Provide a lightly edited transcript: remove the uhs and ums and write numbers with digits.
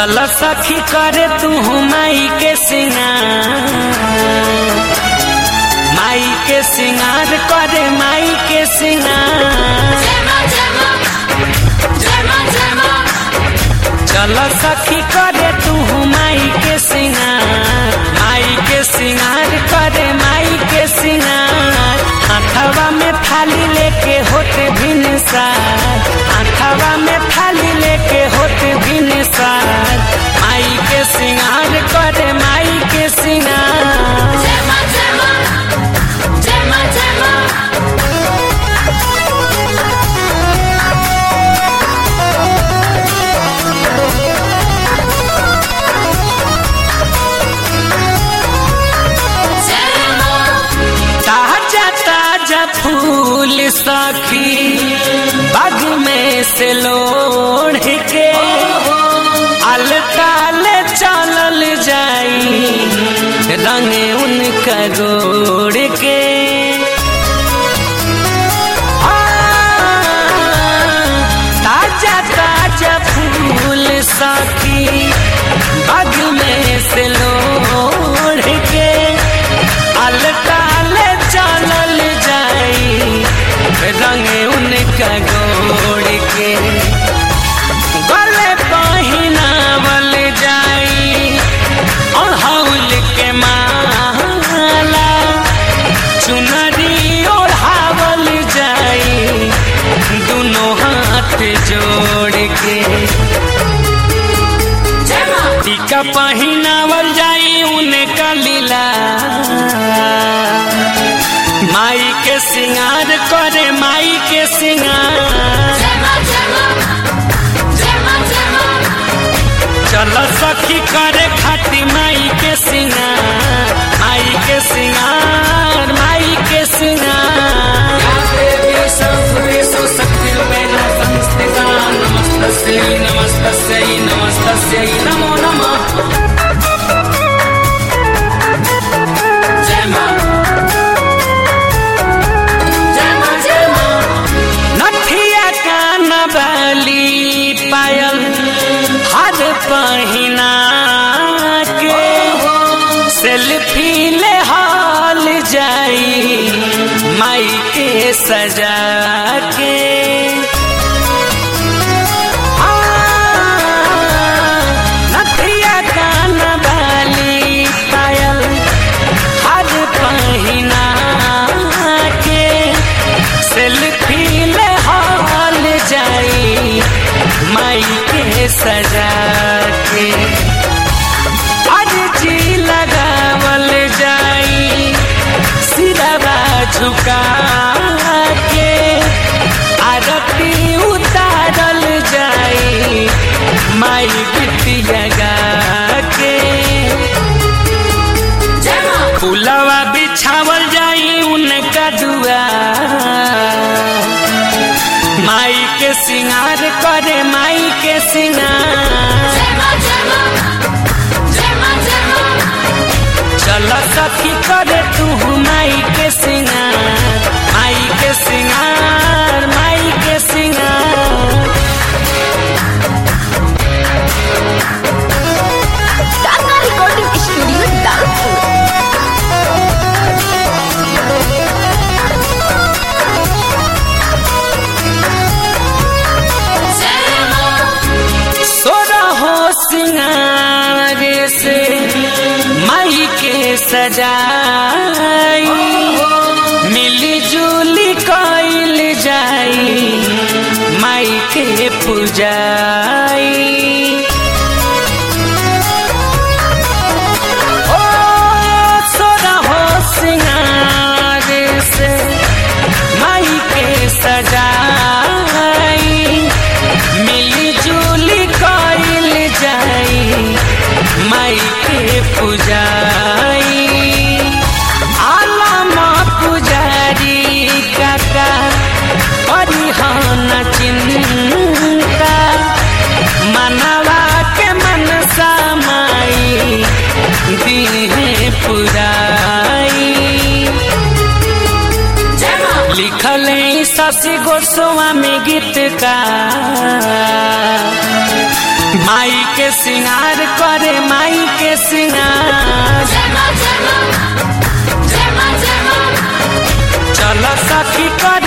चल सखी करे तू माई के सिंगार, माई के सिंगार करे माई के सिंगार। चल सखी करे तू माई के सिंगार, माई के सिंगार करे माई के सिंगार। आँखवा में थाली लेके होते भिनसार, आँखवा में थाली लेके होते भिनसार। माई के सिंगार करे माई के सिंगार। फूल सखी बाग में से लोढ़ के अलताल चलल जाई, रंगे उनका गोड़ के। ताजा ताजा फूल सखी बाग में से लोढ़ के अलताल चलल जाई, रंगे उनका गोड़ के। गले पहिनावल जाई और हौल के माला, चुनरी ओढ़ावल जाई दोनों हाथ जोड़ के। टीका पहिनावल जाई उनका लीला, माई के सिंगार करे माई के सिंगार। चल सखी करे खाती माई के सिंगार, माई के सिंगार, माई के सिंगार। नमस्तस्यै नमस्तस्यै नमस्तस्यै नमो नमः। पायल हर पहिना के सेल्फी ले हाल जाई, माई के सजा के। नथिया कान वाली पायल हर पहिना के सेल्फी ले हाल जाई, माई के सजा के। अर्जी लगावल जाई सिरवा झुका के, आरती उतारल जाई माई बिटिया गा के। फूलवा बिछावल जाई उनका दुआर, माई के सिंगार करे माई के सिंगार। चल सखी करे तू माई के सिंगार, माई के सिंगार, माई के सिंगार। काका रिकॉर्डिंग स्टूडियो दालपुर। सिंगार से माई के सजाई, मिली जुली कइल जाई माई के पूजाई। ओ सोरा हो सिंगार से माई के सजाई, मिली जुली कइल जाई माई के पूजाई। आलमा पुजारी काका परिहन चिंता, मनवा के मनसा माई दीहे पुराई। लिखल शशि गोस्वामी गीत का माई के सिंगार करे माई के सिंगार चल सखी कर